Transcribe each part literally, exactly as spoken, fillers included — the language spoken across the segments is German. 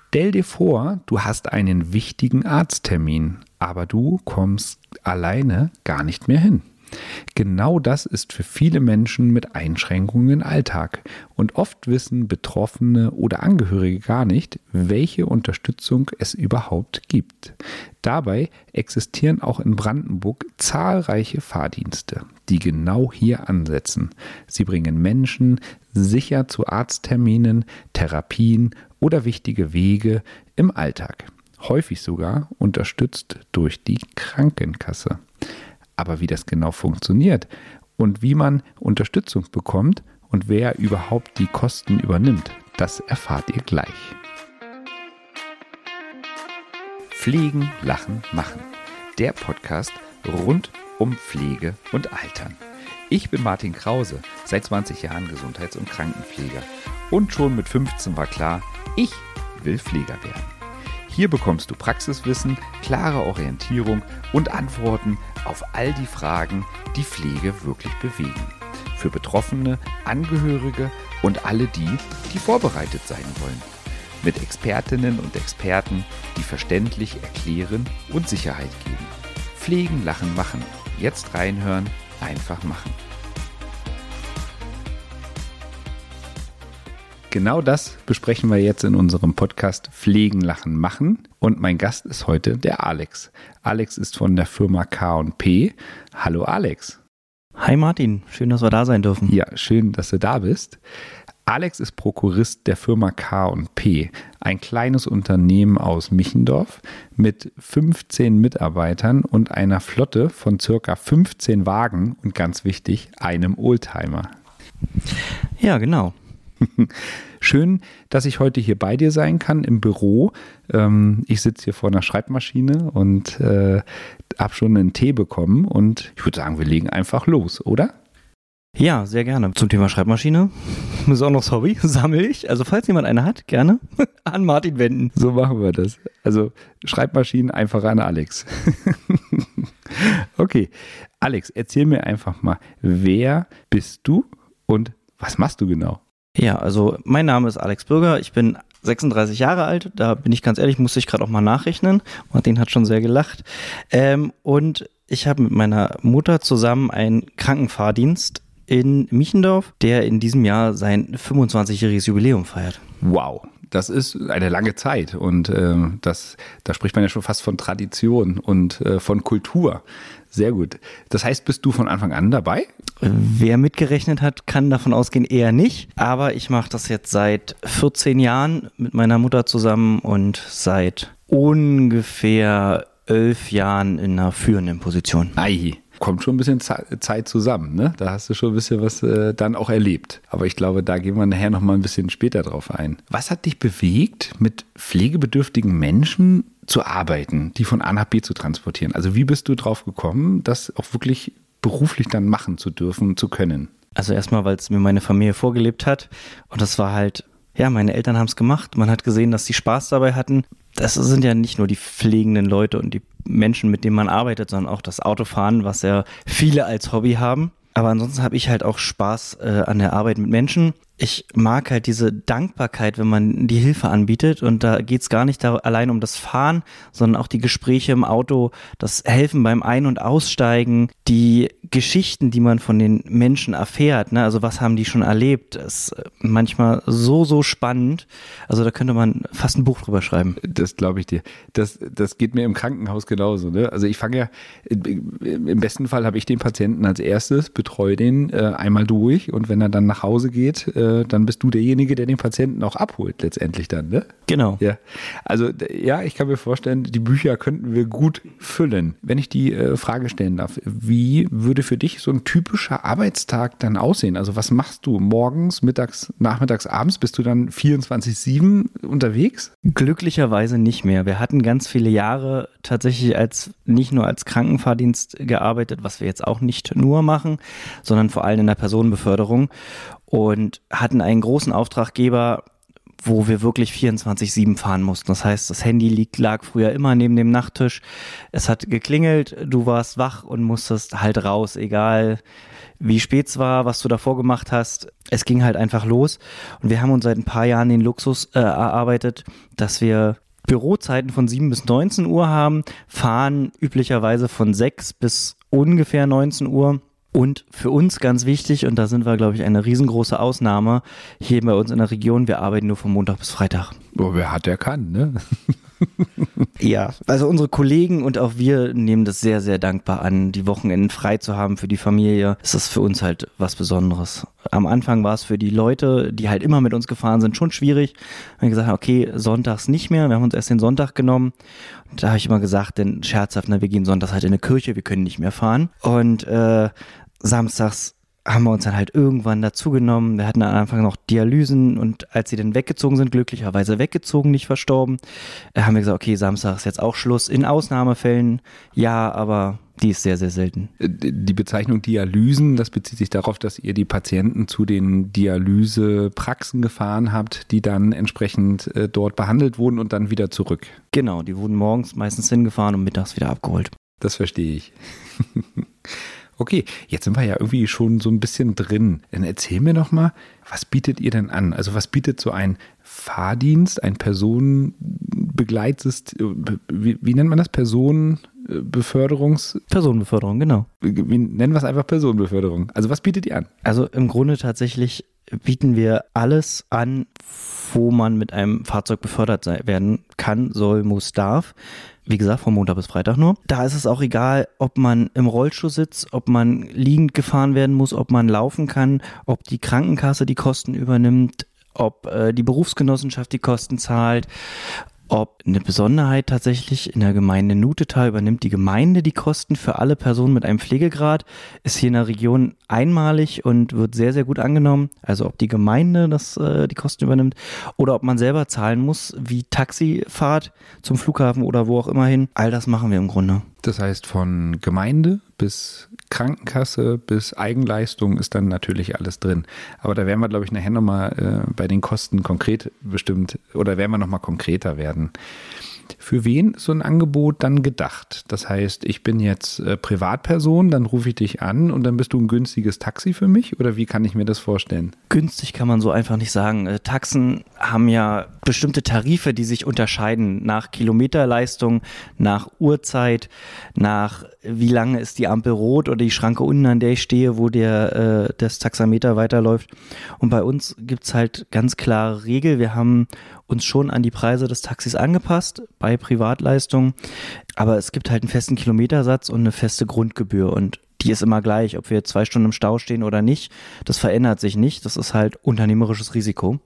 Stell dir vor, du hast einen wichtigen Arzttermin, aber du kommst alleine gar nicht mehr hin. Genau das ist für viele Menschen mit Einschränkungen im Alltag. Und oft wissen Betroffene oder Angehörige gar nicht, welche Unterstützung es überhaupt gibt. Dabei existieren auch in Brandenburg zahlreiche Fahrdienste, die genau hier ansetzen. Sie bringen Menschen sicher zu Arztterminen, Therapien oder wichtige Wege im Alltag. Häufig sogar unterstützt durch die Krankenkasse. Aber wie das genau funktioniert und wie man Unterstützung bekommt und wer überhaupt die Kosten übernimmt, das erfahrt ihr gleich. Pflegen, Lachen, Machen. Der Podcast rund um Pflege und Altern. Ich bin Martin Krause, seit zwanzig Jahren Gesundheits- und Krankenpfleger. Und schon mit fünfzehn war klar, ich will Pfleger werden. Hier bekommst du Praxiswissen, klare Orientierung und Antworten auf all die Fragen, die Pflege wirklich bewegen. Für Betroffene, Angehörige und alle die, die vorbereitet sein wollen. Mit Expertinnen und Experten, die verständlich erklären und Sicherheit geben. Pflegen, Lachen, Machen. Jetzt reinhören, einfach machen. Genau das besprechen wir jetzt in unserem Podcast Pflegen, Lachen, Machen. Und mein Gast ist heute der Alex. Alex ist von der Firma K und P. Hallo Alex. Hi Martin, schön, dass wir da sein dürfen. Ja, schön, dass du da bist. Alex ist Prokurist der Firma K und P, ein kleines Unternehmen aus Michendorf mit fünfzehn Mitarbeitern und einer Flotte von circa fünfzehn Wagen und ganz wichtig, einem Oldtimer. Ja, genau. Schön, dass ich heute hier bei dir sein kann im Büro. Ähm, ich sitze hier vor einer Schreibmaschine und äh, habe schon einen Tee bekommen und ich würde sagen, wir legen einfach los, oder? Ja, sehr gerne. Zum Thema Schreibmaschine, besonderes Hobby, sammle ich. Also falls jemand eine hat, gerne an Martin wenden. So machen wir das. Also Schreibmaschinen einfach an Alex. Okay, Alex, erzähl mir einfach mal, wer bist du und was machst du genau? Ja, also mein Name ist Alex Bürger, ich bin sechsunddreißig Jahre alt, da bin ich ganz ehrlich, musste ich gerade auch mal nachrechnen. Martin hat schon sehr gelacht. Ähm, und ich habe mit meiner Mutter zusammen einen Krankenfahrdienst in Michendorf, der in diesem Jahr sein fünfundzwanzigjähriges Jubiläum feiert. Wow, das ist eine lange Zeit und äh, das, da spricht man ja schon fast von Tradition und äh, von Kultur. Sehr gut. Das heißt, bist du von Anfang an dabei? Wer mitgerechnet hat, kann davon ausgehen, eher nicht. Aber ich mache das jetzt seit vierzehn Jahren mit meiner Mutter zusammen und seit ungefähr elf Jahren in einer führenden Position. Ei, kommt schon ein bisschen Zeit zusammen, ne? Da hast du schon ein bisschen was äh, dann auch erlebt. Aber ich glaube, da gehen wir nachher noch mal ein bisschen später drauf ein. Was hat dich bewegt, mit pflegebedürftigen Menschen zu arbeiten, die von A nach B zu transportieren? Also wie bist du drauf gekommen, das auch wirklich beruflich dann machen zu dürfen, zu können? Also erstmal, weil es mir meine Familie vorgelebt hat und das war halt, ja, meine Eltern haben es gemacht. Man hat gesehen, dass sie Spaß dabei hatten. Das sind ja nicht nur die pflegenden Leute und die Menschen, mit denen man arbeitet, sondern auch das Autofahren, was ja viele als Hobby haben. Aber ansonsten habe ich halt auch Spaß äh, an der Arbeit mit Menschen. Ich mag halt diese Dankbarkeit, wenn man die Hilfe anbietet und da geht es gar nicht da allein um das Fahren, sondern auch die Gespräche im Auto, das Helfen beim Ein- und Aussteigen, die Geschichten, die man von den Menschen erfährt, ne? Also was haben die schon erlebt, ist manchmal so, so spannend, also da könnte man fast ein Buch drüber schreiben. Das glaube ich dir. Das, das geht mir im Krankenhaus genauso, ne? Also ich fange ja, im besten Fall habe ich den Patienten als erstes, betreue den äh, einmal durch und wenn er dann nach Hause geht, äh, dann bist du derjenige, der den Patienten auch abholt letztendlich dann, ne? Genau. Ja, also ja, ich kann mir vorstellen, die Bücher könnten wir gut füllen. Wenn ich die äh, Frage stellen darf, wie würde für dich so ein typischer Arbeitstag dann aussehen? Also was machst du morgens, mittags, nachmittags, abends? Bist du dann vierundzwanzig sieben unterwegs? Glücklicherweise nicht mehr. Wir hatten ganz viele Jahre tatsächlich als nicht nur als Krankenfahrdienst gearbeitet, was wir jetzt auch nicht nur machen, sondern vor allem in der Personenbeförderung und hatten einen großen Auftraggeber, wo wir wirklich vierundzwanzig sieben fahren mussten. Das heißt, das Handy liegt, lag früher immer neben dem Nachttisch. Es hat geklingelt, du warst wach und musstest halt raus, egal wie spät es war, was du davor gemacht hast. Es ging halt einfach los. Und wir haben uns seit ein paar Jahren den Luxus äh, erarbeitet, dass wir Bürozeiten von sieben bis neunzehn Uhr haben, fahren üblicherweise von sechs bis ungefähr neunzehn Uhr. Und für uns ganz wichtig, und da sind wir, glaube ich, eine riesengroße Ausnahme, hier bei uns in der Region, wir arbeiten nur von Montag bis Freitag. Oh, wer hat, der kann, ne? Ja, also unsere Kollegen und auch wir nehmen das sehr, sehr dankbar an, die Wochenenden frei zu haben für die Familie. Das ist für uns halt was Besonderes. Am Anfang war es für die Leute, die halt immer mit uns gefahren sind, schon schwierig. Wir haben gesagt, okay, sonntags nicht mehr. Wir haben uns erst den Sonntag genommen. Und da habe ich immer gesagt, denn scherzhaft, na, wir gehen sonntags halt in eine Kirche, wir können nicht mehr fahren. Und äh, samstags haben wir uns dann halt irgendwann dazu genommen. Wir hatten am Anfang noch Dialysen und als sie dann weggezogen sind, glücklicherweise weggezogen, nicht verstorben, äh, haben wir gesagt, okay, Samstag ist jetzt auch Schluss. In Ausnahmefällen, ja, aber die ist sehr, sehr selten. Die Bezeichnung Dialysen, das bezieht sich darauf, dass ihr die Patienten zu den Dialysepraxen gefahren habt, die dann entsprechend äh, dort behandelt wurden und dann wieder zurück. Genau, die wurden morgens meistens hingefahren und mittags wieder abgeholt. Das verstehe ich. Okay, jetzt sind wir ja irgendwie schon so ein bisschen drin. Dann erzähl mir doch mal, was bietet ihr denn an? Also was bietet so ein Fahrdienst, ein Personenbegleitsystem, wie, wie nennt man das? Personenbeförderungs... Personenbeförderung, genau. Wie, nennen wir es einfach Personenbeförderung. Also was bietet ihr an? Also im Grunde tatsächlich bieten wir alles an, wo man mit einem Fahrzeug befördert werden kann, soll, muss, darf. Wie gesagt, von Montag bis Freitag nur. Da ist es auch egal, ob man im Rollstuhl sitzt, ob man liegend gefahren werden muss, ob man laufen kann, ob die Krankenkasse die Kosten übernimmt, ob äh, die Berufsgenossenschaft die Kosten zahlt, ob eine Besonderheit tatsächlich in der Gemeinde Nutetal übernimmt die Gemeinde die Kosten für alle Personen mit einem Pflegegrad, ist hier in der Region einmalig und wird sehr, sehr gut angenommen. Also ob die Gemeinde das, äh, die Kosten übernimmt oder ob man selber zahlen muss, wie Taxifahrt zum Flughafen oder wo auch immer hin. All das machen wir im Grunde. Das heißt, von Gemeinde bis Krankenkasse bis Eigenleistung ist dann natürlich alles drin. Aber da werden wir, glaube ich, nachher nochmal äh, bei den Kosten konkret bestimmt, oder werden wir nochmal konkreter werden. Für wen ist so ein Angebot dann gedacht? Das heißt, ich bin jetzt äh, Privatperson, dann rufe ich dich an und dann bist du ein günstiges Taxi für mich? Oder wie kann ich mir das vorstellen? Günstig kann man so einfach nicht sagen. Äh, Taxen haben ja bestimmte Tarife, die sich unterscheiden nach Kilometerleistung, nach Uhrzeit, nach wie lange ist die Ampel rot oder die Schranke unten, an der ich stehe, wo der äh, das Taxameter weiterläuft. Und bei uns gibt's halt ganz klare Regeln. Wir haben uns schon an die Preise des Taxis angepasst bei Privatleistungen, aber es gibt halt einen festen Kilometersatz und eine feste Grundgebühr und die ist immer gleich, ob wir zwei Stunden im Stau stehen oder nicht. Das verändert sich nicht, das ist halt unternehmerisches Risiko.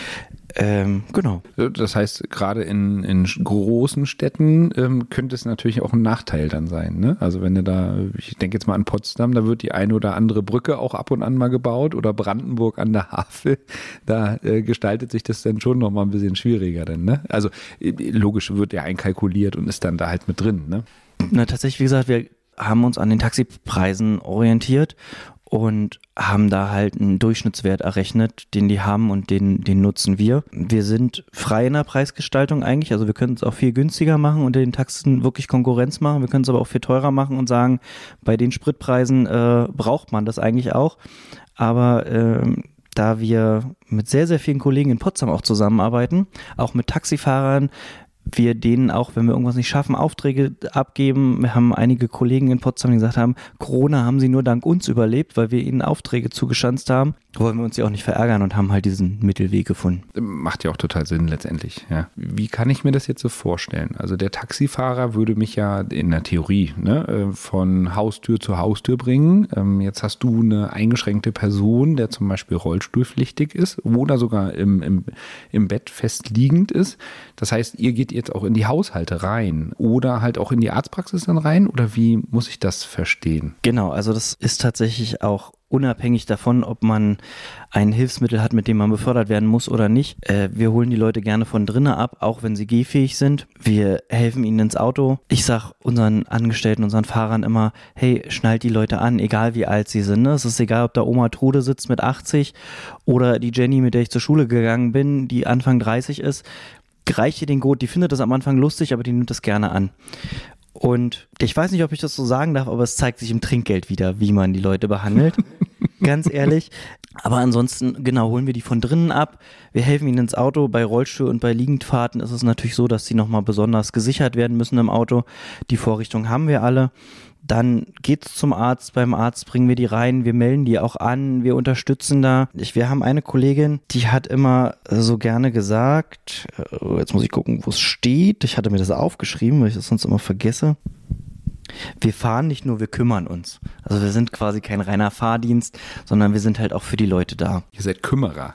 Ähm, genau. Das heißt, gerade in, in großen Städten ähm, könnte es natürlich auch ein Nachteil dann sein, ne? Also wenn du da, ich denke jetzt mal an Potsdam, da wird die eine oder andere Brücke auch ab und an mal gebaut oder Brandenburg an der Havel, da äh, gestaltet sich das dann schon nochmal ein bisschen schwieriger dann, ne? Also äh, logisch wird ja einkalkuliert und ist dann da halt mit drin, ne? Na, tatsächlich, wie gesagt, wir haben uns an den Taxipreisen orientiert und haben da halt einen Durchschnittswert errechnet, den die haben und den, den nutzen wir. Wir sind frei in der Preisgestaltung eigentlich, also wir können es auch viel günstiger machen und den Taxen wirklich Konkurrenz machen. Wir können es aber auch viel teurer machen und sagen, bei den Spritpreisen äh, braucht man das eigentlich auch. Aber äh, da wir mit sehr, sehr vielen Kollegen in Potsdam auch zusammenarbeiten, auch mit Taxifahrern, wir denen auch, wenn wir irgendwas nicht schaffen, Aufträge abgeben. Wir haben einige Kollegen in Potsdam, die gesagt haben, Corona haben sie nur dank uns überlebt, weil wir ihnen Aufträge zugeschanzt haben. Wollen wir uns ja auch nicht verärgern und haben halt diesen Mittelweg gefunden. Macht ja auch total Sinn letztendlich. Ja. Wie kann ich mir das jetzt so vorstellen? Also der Taxifahrer würde mich ja in der Theorie, ne, von Haustür zu Haustür bringen. Jetzt hast du eine eingeschränkte Person, der zum Beispiel rollstuhlpflichtig ist oder sogar im, im, im Bett festliegend ist. Das heißt, ihr geht jetzt auch in die Haushalte rein oder halt auch in die Arztpraxis dann rein? Oder wie muss ich das verstehen? Genau, also das ist tatsächlich auch unabhängig davon, ob man ein Hilfsmittel hat, mit dem man befördert werden muss oder nicht. Äh, wir holen die Leute gerne von drinnen ab, auch wenn sie gehfähig sind. Wir helfen ihnen ins Auto. Ich sag unseren Angestellten, unseren Fahrern immer, hey, schnallt die Leute an, egal wie alt sie sind. Ne? Es ist egal, ob da Oma Trude sitzt mit achtzig oder die Jenny, mit der ich zur Schule gegangen bin, die Anfang dreißig ist. Reicht ihr den Gurt, die findet das am Anfang lustig, aber die nimmt das gerne an. Und ich weiß nicht, ob ich das so sagen darf, aber es zeigt sich im Trinkgeld wieder, wie man die Leute behandelt. Ganz ehrlich. Aber ansonsten, genau, holen wir die von drinnen ab. Wir helfen ihnen ins Auto. Bei Rollstuhl und bei Liegendfahrten ist es natürlich so, dass sie nochmal besonders gesichert werden müssen im Auto. Die Vorrichtung haben wir alle. Dann geht's zum Arzt. Beim Arzt bringen wir die rein. Wir melden die auch an. Wir unterstützen da. Ich, wir haben eine Kollegin, die hat immer so gerne gesagt, jetzt muss ich gucken, wo es steht. Ich hatte mir das aufgeschrieben, weil ich das sonst immer vergesse. Wir fahren nicht nur, wir kümmern uns. Also wir sind quasi kein reiner Fahrdienst, sondern wir sind halt auch für die Leute da. Ihr seid Kümmerer.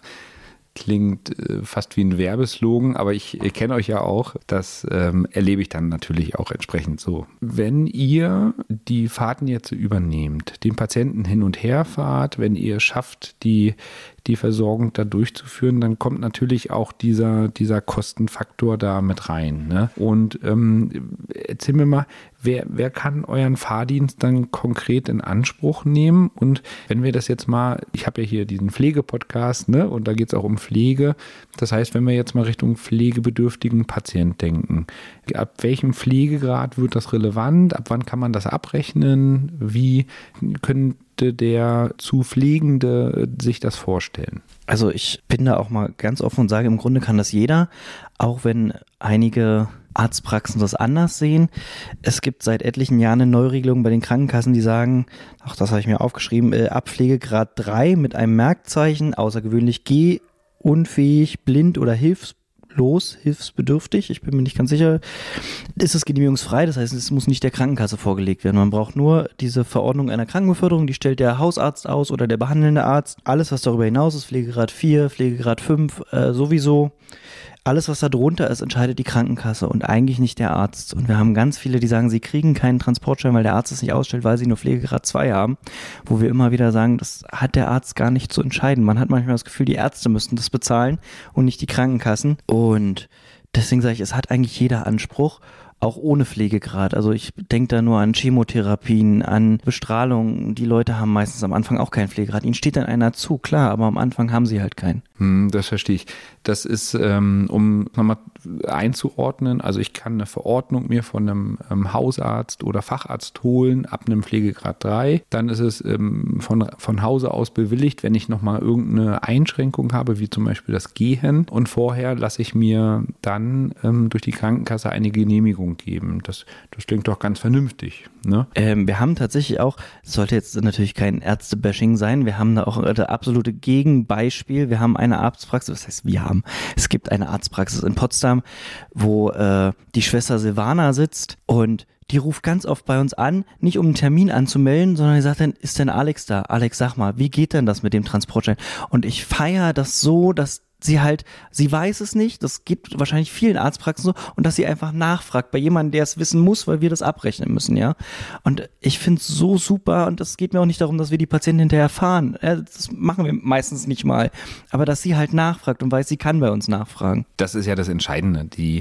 Klingt äh, fast wie ein Werbeslogan, aber ich äh, kenne euch ja auch. Das ähm, erlebe ich dann natürlich auch entsprechend so. Wenn ihr die Fahrten jetzt übernehmt, den Patienten hin und her fahrt, wenn ihr schafft, die, die Versorgung da durchzuführen, dann kommt natürlich auch dieser, dieser Kostenfaktor da mit rein. Ne? Und ähm, erzähl mir mal, wer, wer kann euren Fahrdienst dann konkret in Anspruch nehmen? Und wenn wir das jetzt mal, ich habe ja hier diesen Pflegepodcast, ne? Und da geht es auch um Pflege. Das heißt, wenn wir jetzt mal Richtung pflegebedürftigen Patient denken, ab welchem Pflegegrad wird das relevant? Ab wann kann man das abrechnen? Wie könnte der zu Pflegende sich das vorstellen? Also ich bin da auch mal ganz offen und sage, im Grunde kann das jeder, auch wenn einige Arztpraxen das anders sehen. Es gibt seit etlichen Jahren eine Neuregelung bei den Krankenkassen, die sagen, ach, das habe ich mir aufgeschrieben, äh, ab Pflegegrad drei mit einem Merkzeichen, außergewöhnlich G, unfähig, blind oder hilflos, hilfsbedürftig, ich bin mir nicht ganz sicher, ist es genehmigungsfrei, das heißt, es muss nicht der Krankenkasse vorgelegt werden. Man braucht nur diese Verordnung einer Krankenbeförderung, die stellt der Hausarzt aus oder der behandelnde Arzt. Alles, was darüber hinaus ist, Pflegegrad vier, Pflegegrad fünf, äh, sowieso. Alles, was da drunter ist, entscheidet die Krankenkasse und eigentlich nicht der Arzt. Und wir haben ganz viele, die sagen, sie kriegen keinen Transportschein, weil der Arzt es nicht ausstellt, weil sie nur Pflegegrad zwei haben. Wo wir immer wieder sagen, das hat der Arzt gar nicht zu entscheiden. Man hat manchmal das Gefühl, die Ärzte müssten das bezahlen und nicht die Krankenkassen. Und deswegen sage ich, es hat eigentlich jeder Anspruch, auch ohne Pflegegrad. Also ich denke da nur an Chemotherapien, an Bestrahlung. Die Leute haben meistens am Anfang auch keinen Pflegegrad. Ihnen steht dann einer zu, klar, aber am Anfang haben sie halt keinen. Hm, das verstehe ich. Das ist, ähm, um nochmal einzuordnen, also ich kann eine Verordnung mir von einem ähm, Hausarzt oder Facharzt holen ab einem Pflegegrad drei. Dann ist es ähm, von, von Hause aus bewilligt, wenn ich nochmal irgendeine Einschränkung habe, wie zum Beispiel das Gehen. Und vorher lasse ich mir dann ähm, durch die Krankenkasse eine Genehmigung geben. Das, das klingt doch ganz vernünftig. Ne? Ähm, wir haben tatsächlich auch, es sollte jetzt natürlich kein Ärzte-Bashing sein, wir haben da auch das absolute Gegenbeispiel. Wir haben eine Arztpraxis, das heißt wir haben, es gibt eine Arztpraxis in Potsdam, wo äh, die Schwester Silvana sitzt und die ruft ganz oft bei uns an, nicht um einen Termin anzumelden, sondern die sagt dann, ist denn Alex da? Alex, sag mal, wie geht denn das mit dem Transportschein? Und ich feiere das so, dass sie halt, sie weiß es nicht, das gibt wahrscheinlich vielen Arztpraxen so, und dass sie einfach nachfragt bei jemandem, der es wissen muss, weil wir das abrechnen müssen, ja. Und ich finde es so super, und es geht mir auch nicht darum, dass wir die Patienten hinterher fahren. Das machen wir meistens nicht mal. Aber dass sie halt nachfragt und weiß, sie kann bei uns nachfragen. Das ist ja das Entscheidende. Die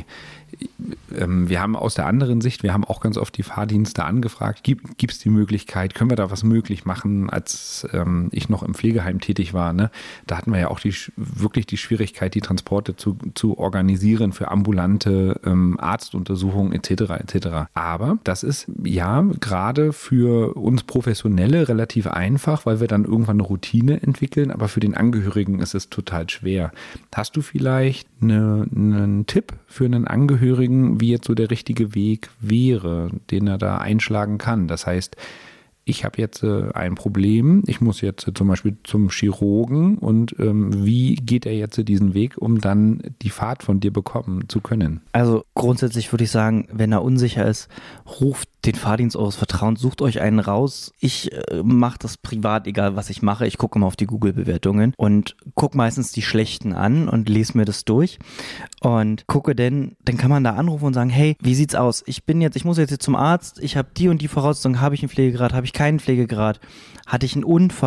ähm, wir haben aus der anderen Sicht, wir haben auch ganz oft die Fahrdienste angefragt, gibt es die Möglichkeit, können wir da was möglich machen, als ähm, ich noch im Pflegeheim tätig war, ne? Da hatten wir ja auch die, wirklich die Schwierigkeit, die Transporte zu, zu organisieren für ambulante ähm, Arztuntersuchungen et cetera et cetera. Aber das ist ja gerade für uns Professionelle relativ einfach, weil wir dann irgendwann eine Routine entwickeln, aber für den Angehörigen ist es total schwer. Hast du vielleicht eine, einen Tipp für einen Angehörigen, wie jetzt so der richtige Weg wäre, den er da einschlagen kann? Das heißt, ich habe jetzt äh, ein Problem, ich muss jetzt äh, zum Beispiel zum Chirurgen und ähm, wie geht er jetzt diesen Weg, um dann die Fahrt von dir bekommen zu können? Also grundsätzlich würde ich sagen, wenn er unsicher ist, ruft den Fahrdienst eures Vertrauens, sucht euch einen raus. Ich äh, mache das privat, egal was ich mache. Ich gucke immer auf die Google-Bewertungen und gucke meistens die schlechten an und lese mir das durch und gucke denn, dann kann man da anrufen und sagen, hey, wie sieht's aus? Ich bin jetzt, ich muss jetzt, jetzt zum Arzt, ich habe die und die Voraussetzungen, habe ich einen Pflegegrad, habe ich keinen Pflegegrad, hatte ich einen Unfall,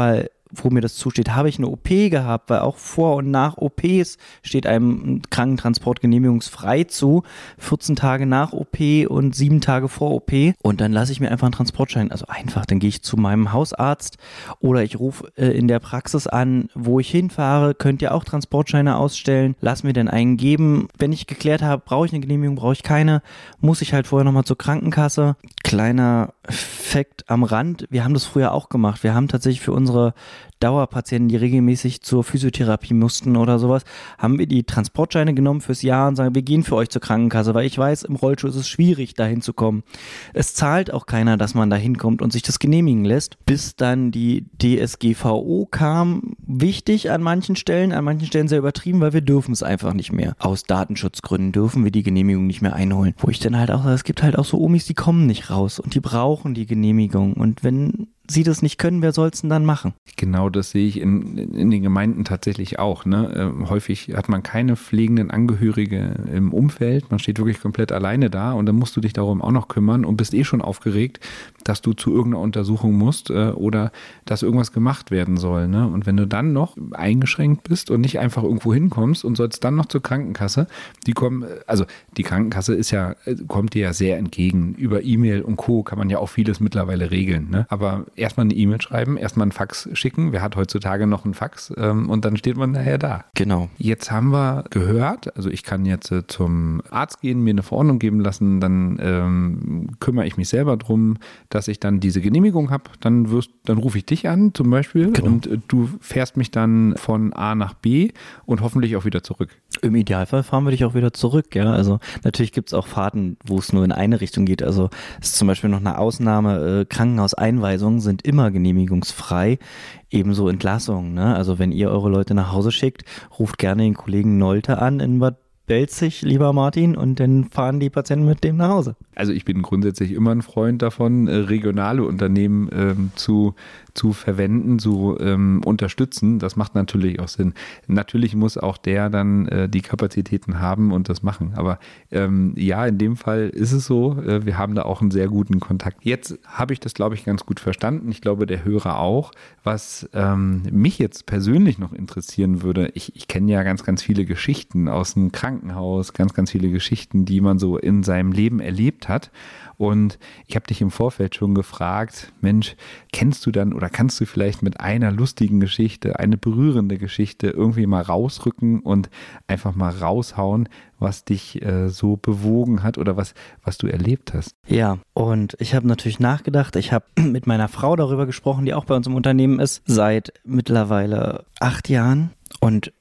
wo mir das zusteht. Habe ich eine O P gehabt, weil auch vor und nach O Ps steht einem Krankentransport genehmigungsfrei zu, vierzehn Tage nach O P und sieben Tage vor O P und dann lasse ich mir einfach einen Transportschein, also einfach, dann gehe ich zu meinem Hausarzt oder ich rufe äh, in der Praxis an, wo ich hinfahre, könnt ihr auch Transportscheine ausstellen, lass mir denn einen geben. Wenn ich geklärt habe, brauche ich eine Genehmigung, brauche ich keine, muss ich halt vorher nochmal zur Krankenkasse. Kleiner Fakt am Rand, wir haben das früher auch gemacht. Wir haben tatsächlich für unsere Dauerpatienten, die regelmäßig zur Physiotherapie mussten oder sowas, haben wir die Transportscheine genommen fürs Jahr und sagen, wir gehen für euch zur Krankenkasse, weil ich weiß, im Rollstuhl ist es schwierig, da hinzukommen. Es zahlt auch keiner, dass man da hinkommt und sich das genehmigen lässt, bis dann die D S G V O kam. Wichtig an manchen Stellen, an manchen Stellen sehr übertrieben, weil wir dürfen es einfach nicht mehr. Aus Datenschutzgründen dürfen wir die Genehmigung nicht mehr einholen. Wo ich dann halt auch sage, es gibt halt auch so Omis, die kommen nicht raus und die brauchen die Genehmigung und wenn sie das nicht können, wer soll es denn dann machen? Genau, das sehe ich in, in den Gemeinden tatsächlich auch. Ne? Äh, häufig hat man keine pflegenden Angehörige im Umfeld, man steht wirklich komplett alleine da und dann musst du dich darum auch noch kümmern und bist eh schon aufgeregt, dass du zu irgendeiner Untersuchung musst äh, oder dass irgendwas gemacht werden soll. Ne? Und wenn du dann noch eingeschränkt bist und nicht einfach irgendwo hinkommst und sollst dann noch zur Krankenkasse, die kommen, also die Krankenkasse ist ja, kommt dir ja sehr entgegen. Über E-Mail und Co. kann man ja auch vieles mittlerweile regeln. Ne? Aber erstmal eine E-Mail schreiben, erstmal einen Fax schicken. Wer hat heutzutage noch einen Fax? Ähm, und dann steht man nachher da. Genau. Jetzt haben wir gehört, also ich kann jetzt äh, zum Arzt gehen, mir eine Verordnung geben lassen, dann ähm, kümmere ich mich selber drum, dass ich dann diese Genehmigung habe. Dann wirst, dann rufe ich dich an zum Beispiel genau. und äh, du fährst mich dann von A nach B und hoffentlich auch wieder zurück. Im Idealfall fahren wir dich auch wieder zurück, ja. Also natürlich gibt es auch Fahrten, wo es nur in eine Richtung geht. Also es ist zum Beispiel noch eine Ausnahme, äh, Krankenhauseinweisungen sind immer genehmigungsfrei. Ebenso Entlassungen, ne? Also wenn ihr eure Leute nach Hause schickt, ruft gerne den Kollegen Nolte an in Bad Belzig, lieber Martin, und dann fahren die Patienten mit dem nach Hause. Also ich bin grundsätzlich immer ein Freund davon, regionale Unternehmen ähm, zu, zu verwenden, zu ähm, unterstützen. Das macht natürlich auch Sinn. Natürlich muss auch der dann äh, die Kapazitäten haben und das machen. Aber ähm, ja, in dem Fall ist es so. Äh, wir haben da auch einen sehr guten Kontakt. Jetzt habe ich das, glaube ich, ganz gut verstanden. Ich glaube, der Hörer auch. Was ähm, mich jetzt persönlich noch interessieren würde, ich, ich kenne ja ganz, ganz viele Geschichten aus dem Krankenhaus, ganz, ganz viele Geschichten, die man so in seinem Leben erlebt hat. Und ich habe dich im Vorfeld schon gefragt, Mensch, kennst du dann oder kannst du vielleicht mit einer lustigen Geschichte, eine berührende Geschichte irgendwie mal rausrücken und einfach mal raushauen, was dich äh, so bewogen hat oder was, was du erlebt hast? Ja, und ich habe natürlich nachgedacht, ich habe mit meiner Frau darüber gesprochen, die auch bei uns im Unternehmen ist, seit mittlerweile acht Jahren und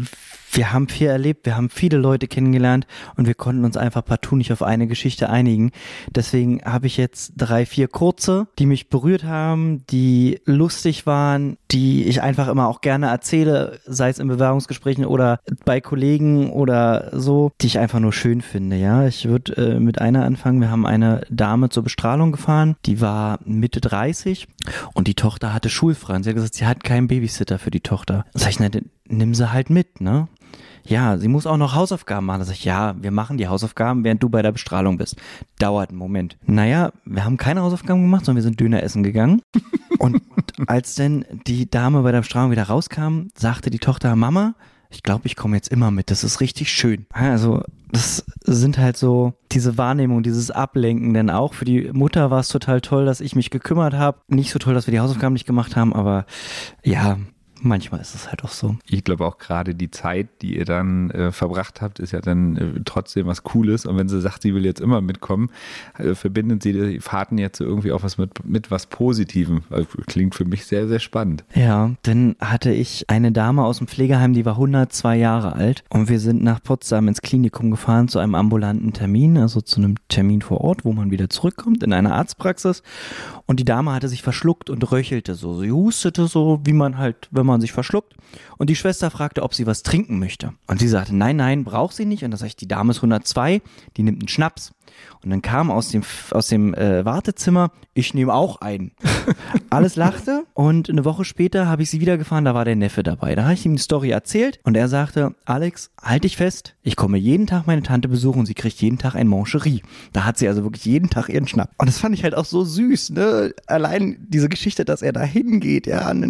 wir haben viel erlebt, wir haben viele Leute kennengelernt und wir konnten uns einfach partout nicht auf eine Geschichte einigen. Deswegen habe ich jetzt drei, vier kurze, die mich berührt haben, die lustig waren, die ich einfach immer auch gerne erzähle, sei es in Bewerbungsgesprächen oder bei Kollegen oder so, die ich einfach nur schön finde. Ja, ich würde äh, mit einer anfangen. Wir haben eine Dame zur Bestrahlung gefahren, die war Mitte dreißig und die Tochter hatte schulfrei. Und sie hat gesagt, sie hat keinen Babysitter für die Tochter. Sag ich, na, nimm sie halt mit, ne? Ja, sie muss auch noch Hausaufgaben machen. Da sag ich, ja, wir machen die Hausaufgaben, während du bei der Bestrahlung bist. Dauert einen Moment. Naja, wir haben keine Hausaufgaben gemacht, sondern wir sind Döner essen gegangen. Und als denn die Dame bei der Bestrahlung wieder rauskam, sagte die Tochter, Mama, ich glaube, ich komme jetzt immer mit. Das ist richtig schön. Also das sind halt so diese Wahrnehmung, dieses Ablenken. Denn auch für die Mutter war es total toll, dass ich mich gekümmert habe. Nicht so toll, dass wir die Hausaufgaben nicht gemacht haben, aber ja, manchmal ist es halt auch so. Ich glaube auch gerade die Zeit, die ihr dann äh, verbracht habt, ist ja dann äh, trotzdem was Cooles. Und wenn sie sagt, sie will jetzt immer mitkommen, äh, verbindet sie die Fahrten jetzt irgendwie auch was mit, mit was Positivem. Also, klingt für mich sehr, sehr spannend. Ja, dann hatte ich eine Dame aus dem Pflegeheim, die war hundertzwei Jahre alt. Und wir sind nach Potsdam ins Klinikum gefahren zu einem ambulanten Termin, also zu einem Termin vor Ort, wo man wieder zurückkommt in eine Arztpraxis. Und die Dame hatte sich verschluckt und röchelte so. Sie hustete so, wie man halt, wenn man sich verschluckt. Und die Schwester fragte, ob sie was trinken möchte. Und sie sagte, nein, nein, braucht sie nicht. Und da sag ich, die Dame ist hundertzwei, die nimmt einen Schnaps. Und dann kam aus dem, aus dem äh, Wartezimmer, ich nehme auch einen. Alles lachte und eine Woche später habe ich sie wieder gefahren, da war der Neffe dabei. Da habe ich ihm die Story erzählt und er sagte, Alex, halt dich fest, ich komme jeden Tag meine Tante besuchen und sie kriegt jeden Tag ein Mancherie. Da hat sie also wirklich jeden Tag ihren Schnaps. Und das fand ich halt auch so süß, ne? Allein diese Geschichte, dass er da hingeht, ja, an den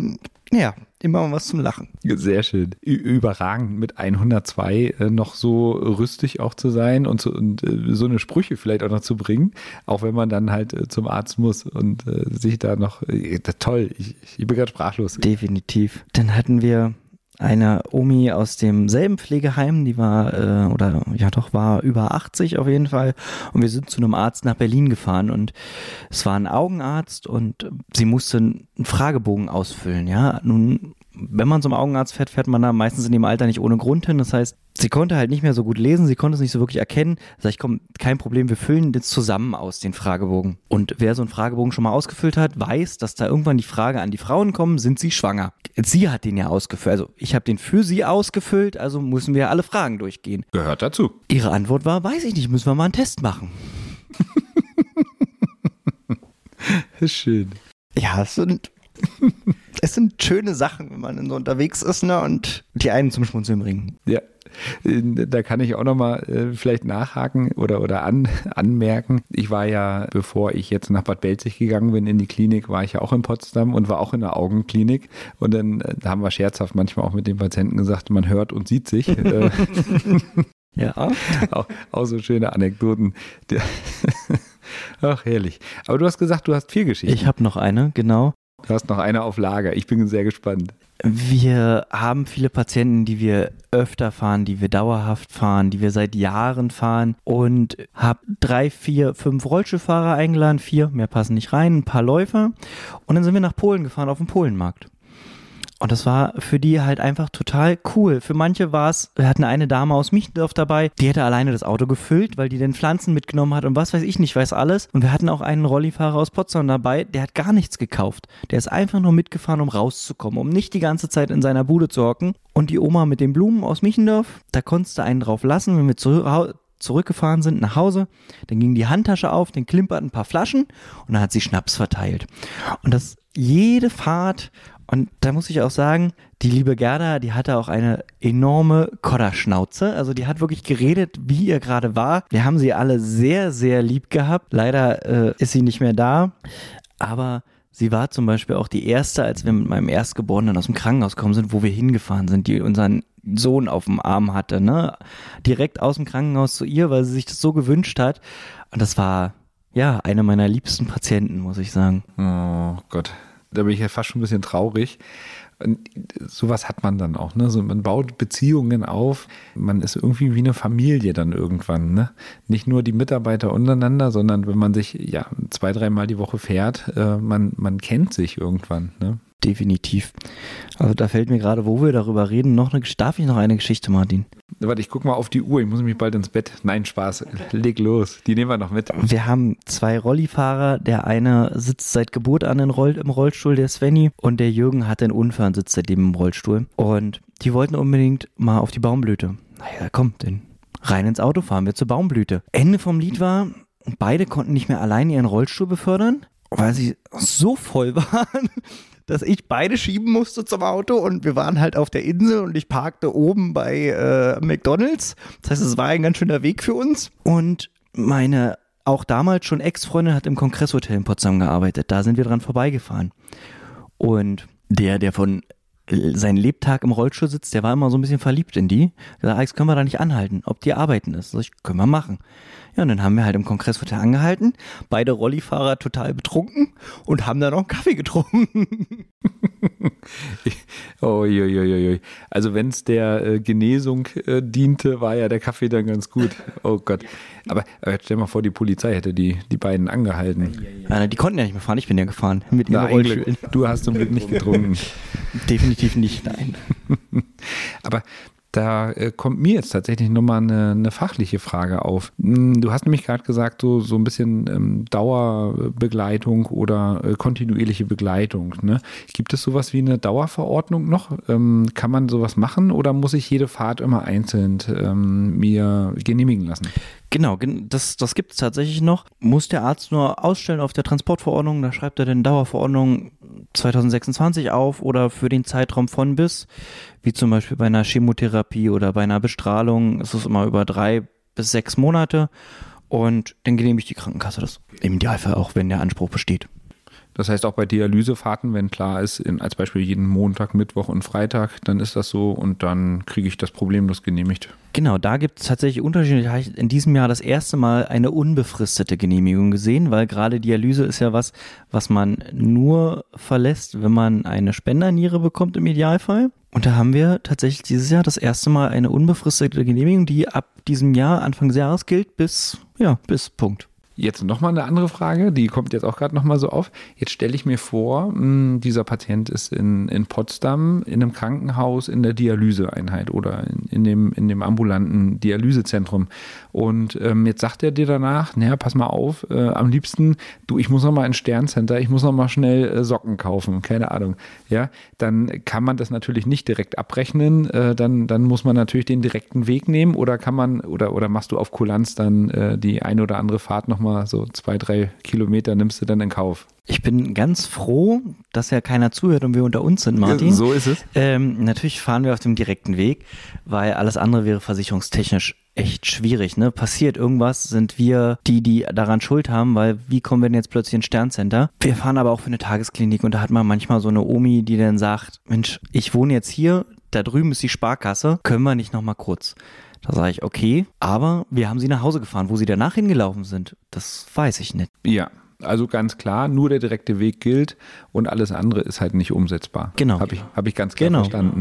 Ja, immer mal was zum Lachen. Sehr schön. Ü- Überragend, mit hundertzwei äh, noch so rüstig auch zu sein und, so, und äh, so eine Sprüche vielleicht auch noch zu bringen, auch wenn man dann halt äh, zum Arzt muss und äh, sich da noch, äh, toll, ich, ich bin gerade sprachlos. Definitiv. Dann hatten wir eine Omi aus demselben Pflegeheim, die war, äh, oder ja doch, war über achtzig auf jeden Fall. Und wir sind zu einem Arzt nach Berlin gefahren und es war ein Augenarzt und sie musste einen Fragebogen ausfüllen, ja. Nun, wenn man zum Augenarzt fährt, fährt man da meistens in dem Alter nicht ohne Grund hin. Das heißt, sie konnte halt nicht mehr so gut lesen, sie konnte es nicht so wirklich erkennen. Sag ich, komm, kein Problem, wir füllen das zusammen aus, den Fragebogen. Und wer so einen Fragebogen schon mal ausgefüllt hat, weiß, dass da irgendwann die Frage an die Frauen kommt, sind sie schwanger? Sie hat den ja ausgefüllt, also ich habe den für sie ausgefüllt, also müssen wir alle Fragen durchgehen. Gehört dazu. Ihre Antwort war, weiß ich nicht, müssen wir mal einen Test machen. Schön. Ja, es sind, es sind schöne Sachen, wenn man so unterwegs ist, ne, und die einen zum Schmunzeln bringen. Ja, da kann ich auch nochmal äh, vielleicht nachhaken oder, oder an, anmerken. Ich war ja, bevor ich jetzt nach Bad Belzig gegangen bin in die Klinik, war ich ja auch in Potsdam und war auch in der Augenklinik. Und dann äh, haben wir scherzhaft manchmal auch mit den Patienten gesagt, man hört und sieht sich. Äh, ja. auch, auch so schöne Anekdoten. Ach, herrlich. Aber du hast gesagt, du hast vier Geschichten. Ich habe noch eine, genau. Du hast noch eine auf Lager. Ich bin sehr gespannt. Wir haben viele Patienten, die wir öfter fahren, die wir dauerhaft fahren, die wir seit Jahren fahren und habe drei, vier, fünf Rollstuhlfahrer eingeladen, vier, mehr passen nicht rein, ein paar Läufer und dann sind wir nach Polen gefahren auf dem Polenmarkt. Und das war für die halt einfach total cool. Für manche war es, wir hatten eine Dame aus Michendorf dabei, die hätte alleine das Auto gefüllt, weil die den Pflanzen mitgenommen hat und was weiß ich nicht, weiß alles. Und wir hatten auch einen Rollifahrer aus Potsdam dabei, der hat gar nichts gekauft. Der ist einfach nur mitgefahren, um rauszukommen, um nicht die ganze Zeit in seiner Bude zu hocken. Und die Oma mit den Blumen aus Michendorf, da konntest du einen drauf lassen, wenn wir zurück, zurückgefahren sind nach Hause. Dann ging die Handtasche auf, dann klimpert ein paar Flaschen und dann hat sie Schnaps verteilt. Und das jede Fahrt. Und da muss ich auch sagen, die liebe Gerda, die hatte auch eine enorme Kodderschnauze. Also die hat wirklich geredet, wie ihr gerade war. Wir haben sie alle sehr, sehr lieb gehabt. Leider äh, ist sie nicht mehr da. Aber sie war zum Beispiel auch die erste, als wir mit meinem Erstgeborenen aus dem Krankenhaus gekommen sind, wo wir hingefahren sind, die unseren Sohn auf dem Arm hatte, ne? Direkt aus dem Krankenhaus zu ihr, weil sie sich das so gewünscht hat. Und das war, ja, eine meiner liebsten Patienten, muss ich sagen. Oh Gott. Da bin ich ja fast schon ein bisschen traurig. Und sowas hat man dann auch, ne? So, man baut Beziehungen auf, man ist irgendwie wie eine Familie dann irgendwann, ne? Nicht nur die Mitarbeiter untereinander, sondern wenn man sich ja zwei, dreimal die Woche fährt, äh, man, man kennt sich irgendwann, ne? Definitiv. Also da fällt mir gerade, wo wir darüber reden, noch eine, darf ich noch eine Geschichte, Martin? Warte, ich guck mal auf die Uhr, ich muss mich bald ins Bett. Nein, Spaß, leg los, die nehmen wir noch mit. Wir haben zwei Rollifahrer, der eine sitzt seit Geburt an im, Roll, im Rollstuhl, der Svenny, und der Jürgen hatte einen Unfall und sitzt seitdem im Rollstuhl. Und die wollten unbedingt mal auf die Baumblüte. Naja, komm, denn rein ins Auto fahren wir zur Baumblüte. Ende vom Lied war, beide konnten nicht mehr allein ihren Rollstuhl befördern, weil sie so voll waren, dass ich beide schieben musste zum Auto und wir waren halt auf der Insel und ich parkte oben bei äh, McDonald's. Das heißt, es war ein ganz schöner Weg für uns. Und meine auch damals schon Ex-Freundin hat im Kongresshotel in Potsdam gearbeitet. Da sind wir dran vorbeigefahren. Und der, der von seinen Lebtag im Rollstuhl sitzt, der war immer so ein bisschen verliebt in die. Der sagt, Alex, können wir da nicht anhalten, ob die arbeiten ist? Sag ich, können wir machen. Ja, und dann haben wir halt im Kongresshotel angehalten, beide Rollifahrer total betrunken und haben dann noch einen Kaffee getrunken. Oh, jo, jo, jo, jo. Also wenn es der äh, Genesung äh, diente, war ja der Kaffee dann ganz gut. Oh Gott. Aber, aber stell mal vor, die Polizei hätte die, die beiden angehalten. Ja, die konnten ja nicht mehr fahren, ich bin ja gefahren mit ihren Na, Rollstühlen. Du hast zum Glück nicht getrunken. Definitiv nicht, nein. Aber da äh, kommt mir jetzt tatsächlich nochmal eine, eine fachliche Frage auf. Du hast nämlich gerade gesagt, so, so ein bisschen ähm, Dauerbegleitung oder äh, kontinuierliche Begleitung. Ne? Gibt es sowas wie eine Dauerverordnung noch? Ähm, kann man sowas machen oder muss ich jede Fahrt immer einzeln ähm, mir genehmigen lassen? Genau, das, das gibt es tatsächlich noch. Muss der Arzt nur ausstellen auf der Transportverordnung, da schreibt er dann Dauerverordnung zwanzig sechsundzwanzig auf oder für den Zeitraum von bis, wie zum Beispiel bei einer Chemotherapie oder bei einer Bestrahlung, ist es immer über drei bis sechs Monate und dann genehmigt die Krankenkasse das. Im Idealfall auch, wenn der Anspruch besteht. Das heißt auch bei Dialysefahrten, wenn klar ist, in, als Beispiel jeden Montag, Mittwoch und Freitag, dann ist das so und dann kriege ich das problemlos genehmigt. Genau, da gibt es tatsächlich Unterschiede. Ich habe in diesem Jahr das erste Mal eine unbefristete Genehmigung gesehen, weil gerade Dialyse ist ja was, was man nur verlässt, wenn man eine Spenderniere bekommt im Idealfall. Und da haben wir tatsächlich dieses Jahr das erste Mal eine unbefristete Genehmigung, die ab diesem Jahr, Anfang des Jahres gilt, bis, ja, bis Punkt. Jetzt nochmal eine andere Frage, die kommt jetzt auch gerade nochmal so auf. Jetzt stelle ich mir vor, mh, dieser Patient ist in, in Potsdam in einem Krankenhaus in der Dialyseeinheit oder in, in, dem, in dem ambulanten Dialysezentrum. Und ähm, jetzt sagt er dir danach, naja, pass mal auf, äh, am liebsten, du, ich muss nochmal ins Sterncenter, ich muss nochmal schnell äh, Socken kaufen, keine Ahnung. Ja, dann kann man das natürlich nicht direkt abrechnen, äh, dann, dann muss man natürlich den direkten Weg nehmen oder kann man, oder, oder machst du auf Kulanz dann äh, die eine oder andere Fahrt nochmal so zwei, drei Kilometer nimmst du dann in Kauf. Ich bin ganz froh, dass ja keiner zuhört und wir unter uns sind, Martin. So ist es. Ähm, natürlich fahren wir auf dem direkten Weg, weil alles andere wäre versicherungstechnisch echt schwierig. Ne? Passiert irgendwas, sind wir die, die daran Schuld haben, weil wie kommen wir denn jetzt plötzlich ins Sterncenter? Wir fahren aber auch für eine Tagesklinik und da hat man manchmal so eine Omi, die dann sagt, Mensch, ich wohne jetzt hier, da drüben ist die Sparkasse, können wir nicht nochmal kurz? Da sage ich, okay, aber wir haben sie nach Hause gefahren. Wo sie danach hingelaufen sind, das weiß ich nicht. Ja, also ganz klar, nur der direkte Weg gilt und alles andere ist halt nicht umsetzbar. Genau. Habe ich, hab ich ganz klar genau. verstanden.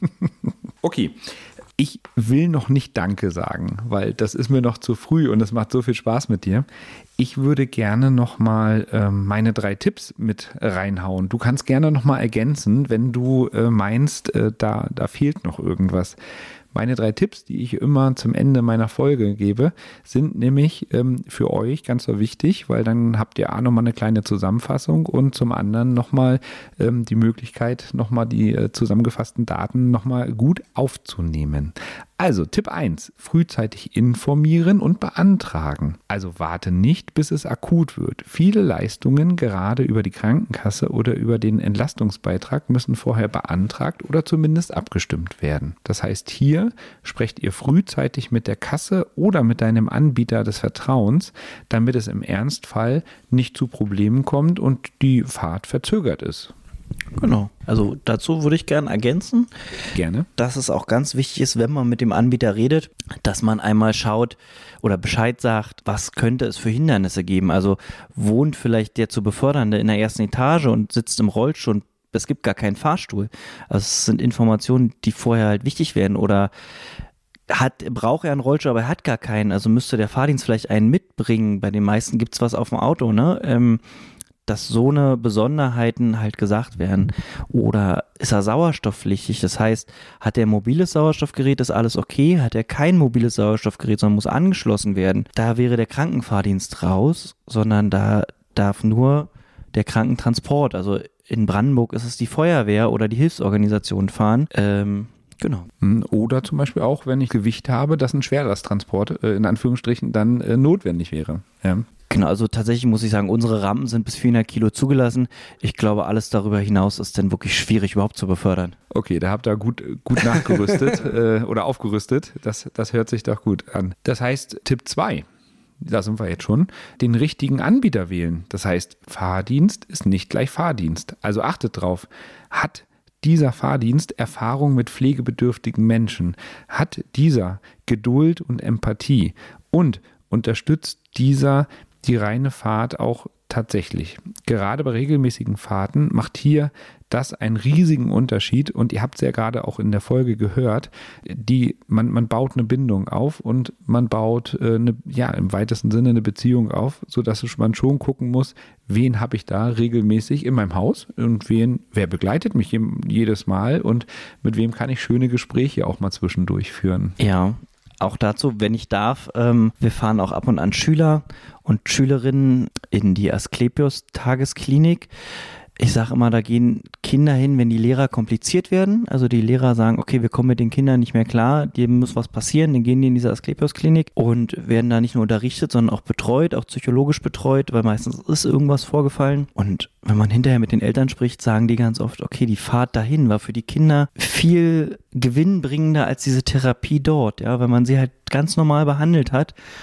Okay. Ich will noch nicht Danke sagen, weil das ist mir noch zu früh und es macht so viel Spaß mit dir. Ich würde gerne nochmal äh, meine drei Tipps mit reinhauen. Du kannst gerne nochmal ergänzen, wenn du äh, meinst, äh, da, da fehlt noch irgendwas. Meine drei Tipps, die ich immer zum Ende meiner Folge gebe, sind nämlich ähm, für euch ganz so wichtig, weil dann habt ihr A nochmal eine kleine Zusammenfassung und zum anderen nochmal ähm, die Möglichkeit, nochmal die äh, zusammengefassten Daten nochmal gut aufzunehmen. Also Tipp eins, frühzeitig informieren und beantragen. Also warte nicht, bis es akut wird. Viele Leistungen, gerade über die Krankenkasse oder über den Entlastungsbeitrag, müssen vorher beantragt oder zumindest abgestimmt werden. Das heißt, hier sprecht ihr frühzeitig mit der Kasse oder mit deinem Anbieter des Vertrauens, damit es im Ernstfall nicht zu Problemen kommt und die Fahrt verzögert ist. Genau. Also dazu würde ich gerne ergänzen, Gerne. dass es auch ganz wichtig ist, wenn man mit dem Anbieter redet, dass man einmal schaut oder Bescheid sagt, was könnte es für Hindernisse geben. Also wohnt vielleicht der zu Befördernde in der ersten Etage und sitzt im Rollstuhl und es gibt gar keinen Fahrstuhl. Also es sind Informationen, die vorher halt wichtig werden oder hat, braucht er einen Rollstuhl, aber er hat gar keinen. Also müsste der Fahrdienst vielleicht einen mitbringen. Bei den meisten gibt es was auf dem Auto, ne? Ähm, dass so eine Besonderheiten halt gesagt werden. Oder ist er sauerstoffpflichtig? Das heißt, hat er ein mobiles Sauerstoffgerät, ist alles okay? Hat er kein mobiles Sauerstoffgerät, sondern muss angeschlossen werden? Da wäre der Krankenfahrdienst raus, sondern da darf nur der Krankentransport, also in Brandenburg ist es die Feuerwehr oder die Hilfsorganisation fahren. Ähm, genau. Oder zum Beispiel auch, wenn ich Gewicht habe, dass ein Schwerlasttransport äh, in Anführungsstrichen dann äh, notwendig wäre. Ja. Genau, also tatsächlich muss ich sagen, unsere Rampen sind bis vierhundert Kilo zugelassen. Ich glaube, alles darüber hinaus ist dann wirklich schwierig überhaupt zu befördern. Okay, da habt ihr gut, gut nachgerüstet äh, oder aufgerüstet. Das, das hört sich doch gut an. Das heißt, Tipp zwei, da sind wir jetzt schon, den richtigen Anbieter wählen. Das heißt, Fahrdienst ist nicht gleich Fahrdienst. Also achtet drauf, hat dieser Fahrdienst Erfahrung mit pflegebedürftigen Menschen? Hat dieser Geduld und Empathie? Und unterstützt dieser die reine Fahrt auch tatsächlich? Gerade bei regelmäßigen Fahrten macht hier das einen riesigen Unterschied und ihr habt es ja gerade auch in der Folge gehört, die, man, man baut eine Bindung auf und man baut äh, eine, ja, im weitesten Sinne eine Beziehung auf, sodass man schon gucken muss, wen habe ich da regelmäßig in meinem Haus und wen, wer begleitet mich jedes Mal und mit wem kann ich schöne Gespräche auch mal zwischendurch führen. Ja. Auch dazu, wenn ich darf, ähm, wir fahren auch ab und an Schüler und Schülerinnen in die Asklepios-Tagesklinik. Ich sage immer, da gehen Kinder hin, wenn die Lehrer kompliziert werden. Also die Lehrer sagen, okay, wir kommen mit den Kindern nicht mehr klar, dem muss was passieren, dann gehen die in diese Asklepios-Klinik und werden da nicht nur unterrichtet, sondern auch betreut, auch psychologisch betreut, weil meistens ist irgendwas vorgefallen. Und wenn man hinterher mit den Eltern spricht, sagen die ganz oft, okay, die Fahrt dahin war für die Kinder viel gewinnbringender als diese Therapie dort, ja, weil man sie halt ganz normal behandelt hat.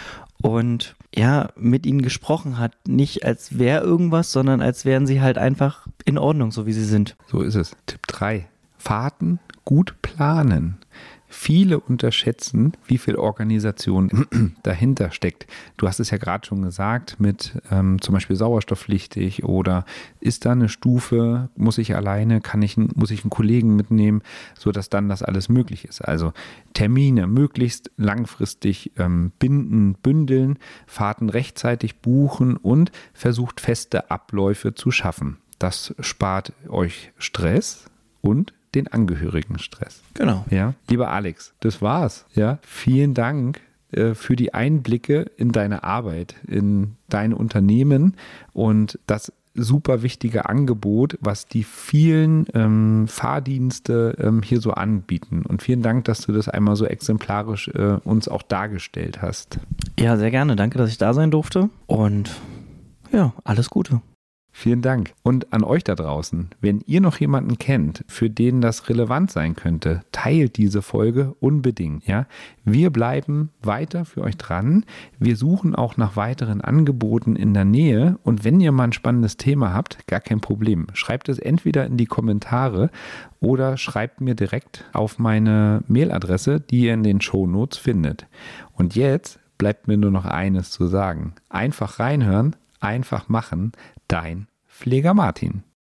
und ja, mit ihnen gesprochen hat. Nicht als wäre irgendwas, sondern als wären sie halt einfach in Ordnung, so wie sie sind. So ist es. Tipp drei. Fahrten gut planen. Viele unterschätzen, wie viel Organisation dahinter steckt. Du hast es ja gerade schon gesagt, mit ähm, zum Beispiel sauerstoffpflichtig oder ist da eine Stufe, muss ich alleine, kann ich, muss ich einen Kollegen mitnehmen, sodass dann das alles möglich ist. Also Termine möglichst langfristig ähm, binden, bündeln, Fahrten rechtzeitig buchen und versucht feste Abläufe zu schaffen. Das spart euch Stress und den Angehörigen Stress. Genau. Ja, lieber Alex, das war's. Ja, vielen Dank äh, für die Einblicke in deine Arbeit, in dein Unternehmen und das super wichtige Angebot, was die vielen ähm, Fahrdienste ähm, hier so anbieten. Und vielen Dank, dass du das einmal so exemplarisch äh, uns auch dargestellt hast. Ja, sehr gerne. Danke, dass ich da sein durfte. Und ja, alles Gute. Vielen Dank. Und an euch da draußen, wenn ihr noch jemanden kennt, für den das relevant sein könnte, teilt diese Folge unbedingt. Ja? Wir bleiben weiter für euch dran. Wir suchen auch nach weiteren Angeboten in der Nähe. Und wenn ihr mal ein spannendes Thema habt, gar kein Problem. Schreibt es entweder in die Kommentare oder schreibt mir direkt auf meine Mailadresse, die ihr in den Shownotes findet. Und jetzt bleibt mir nur noch eines zu sagen. Einfach reinhören, einfach machen. Dein Pfleger Martin.